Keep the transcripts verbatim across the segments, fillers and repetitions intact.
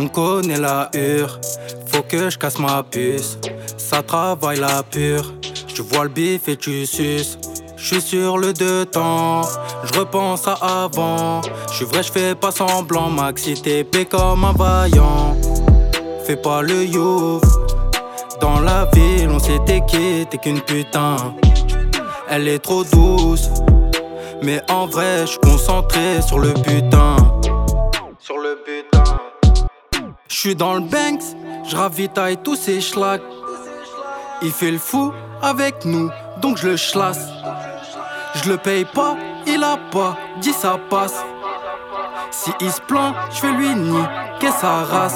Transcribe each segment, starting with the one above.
On connaît la hure, faut que je casse ma puce. Ça travaille la pure, tu vois le bif et tu suces. J'suis sur le deux temps, j'repense à avant. J'suis vrai, j'fais pas semblant, maxi T P comme un vaillant. Fais pas le youf, dans la ville on sait t'es qui, t'es qu'une putain. Elle est trop douce, mais en vrai j'suis concentré sur le butin. Sur le butin. J'suis dans le Banks, j'ravitaille tous ces schlags. Il fait le fou avec nous, donc je le chlasse. Je le paye pas, il a pas dit ça passe. Si il se plaint, je vais lui niquer sa race.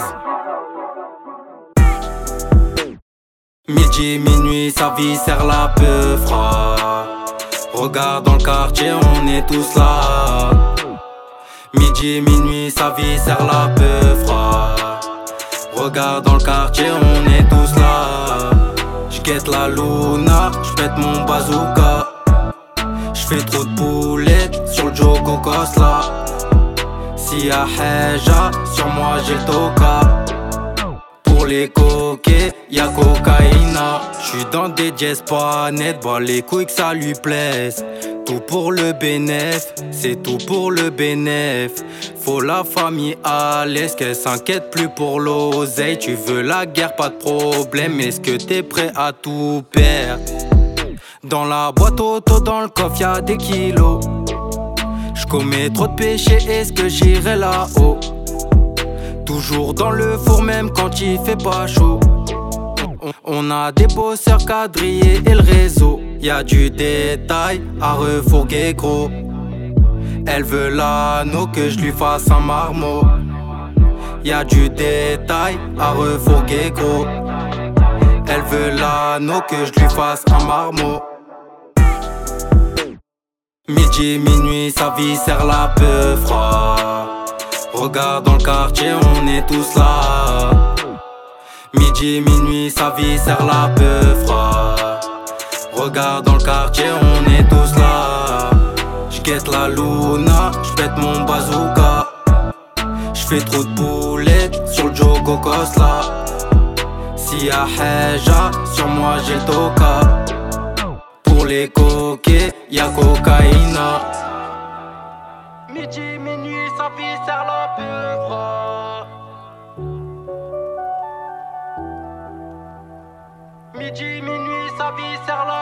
Midi, minuit, sa vie serre la peu froid. Regarde dans le quartier, on est tous là. Midi, minuit, sa vie serre la peu froid. Regarde dans le quartier, on est tous là. J'guette la luna, j'pète mon bazooka. J'fais trop de boulettes sur le Jogo Cosla. Si y'a Heja, sur moi j'ai le toka. Pour les coquets, y'a cocaïna. J'suis dans des jazz pas net, bah les couilles que ça lui plaise. Tout pour le bénéf, c'est tout pour le bénéf. Faut la famille à l'aise, qu'elle s'inquiète plus pour l'oseille. Tu veux la guerre, pas de problème, est-ce que t'es prêt à tout perdre? Dans la boîte auto, dans le coffre, y'a des kilos. J'commets trop de péchés, est-ce que j'irai là-haut? Toujours dans le four, même quand il fait pas chaud. On a des bosseurs quadrillés et le réseau. Y'a du détail à refourguer gros. Elle veut l'anneau, que je lui fasse un marmot. Y'a du détail à refourguer gros. Elle veut l'anneau, que je lui fasse un marmot. Midi, minuit, sa vie serre la peu froid. Regarde dans le quartier, on est tous là. Midi, minuit, sa vie serre la peu froid. Regarde dans le quartier, on est tous là. J'guette la luna, j'pète mon bazooka. J'fais trop de boulettes sur le Jogo Cosla. Si y'a Heja, sur moi j'ai le toka. Pour les coquets, y'a cocaïna. Midi, minuit, sa vie serre la peu froid. Midi, minuit, sa vie serre la